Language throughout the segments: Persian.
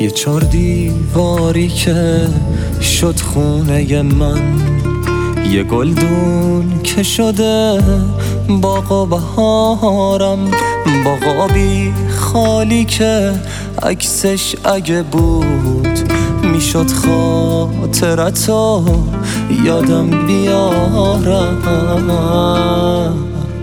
یه 4 دیواری که شد خونه من، یه گلدون که شده باغ و بهارم، باغابی خالی که عکسش اگه بود میشد خاطرتو یادم بیارم.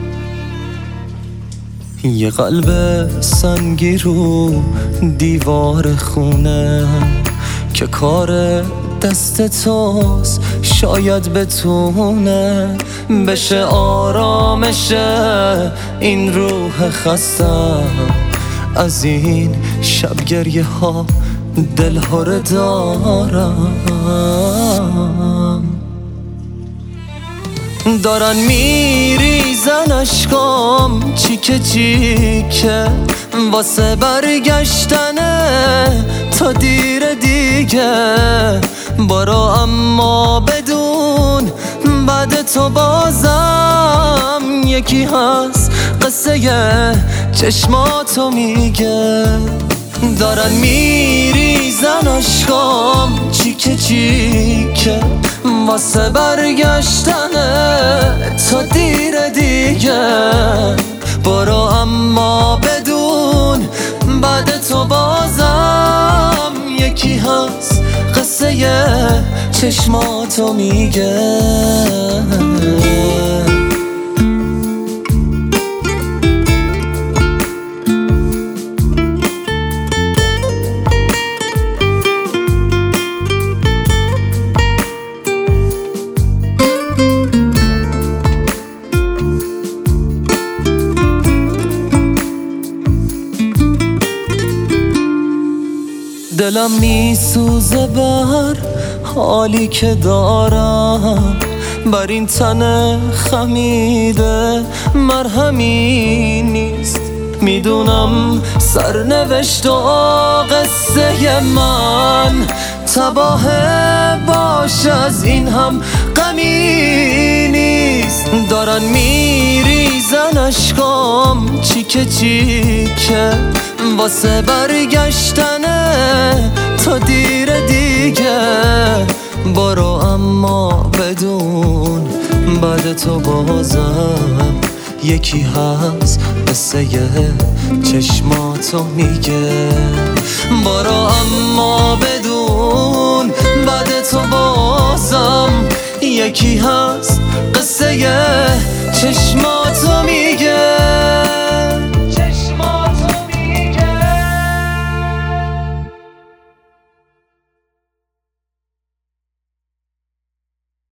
یه قلب سنگی رو دیوار خونه که کار دست توست، شاید بتونه بشه آرامش این روح خستم. از این شب گریه ها دلهره دارن میریزن اشکام چیکه چیکه واسه برگشتنه تا دیر دیگه. برو اما بدون بعد تو بازم یکی هست قصه چشماتو میگه. دارن میریزن اشکام چیکه چیکه واسه برگشتنه تا دیر دیگه. برو اما بدون بعد تو بازم یکی هست قصه چشماتو میگه. دلم میسوزه بر حالی که دارم، بر این تن خمیده مرهمی نیست. میدونم سرنوشت و قصه من تباه باش، از این هم غمی نیست. دارن میریزن اشکام چیکه چیکه واسه برگشتنه تا دیر دیگه. برو اما بدون بعد تو بازم یکی هست قصه چشماتو میگه. برو اما بدون بعد تو بازم یکی هست قصه چشماتو میگه.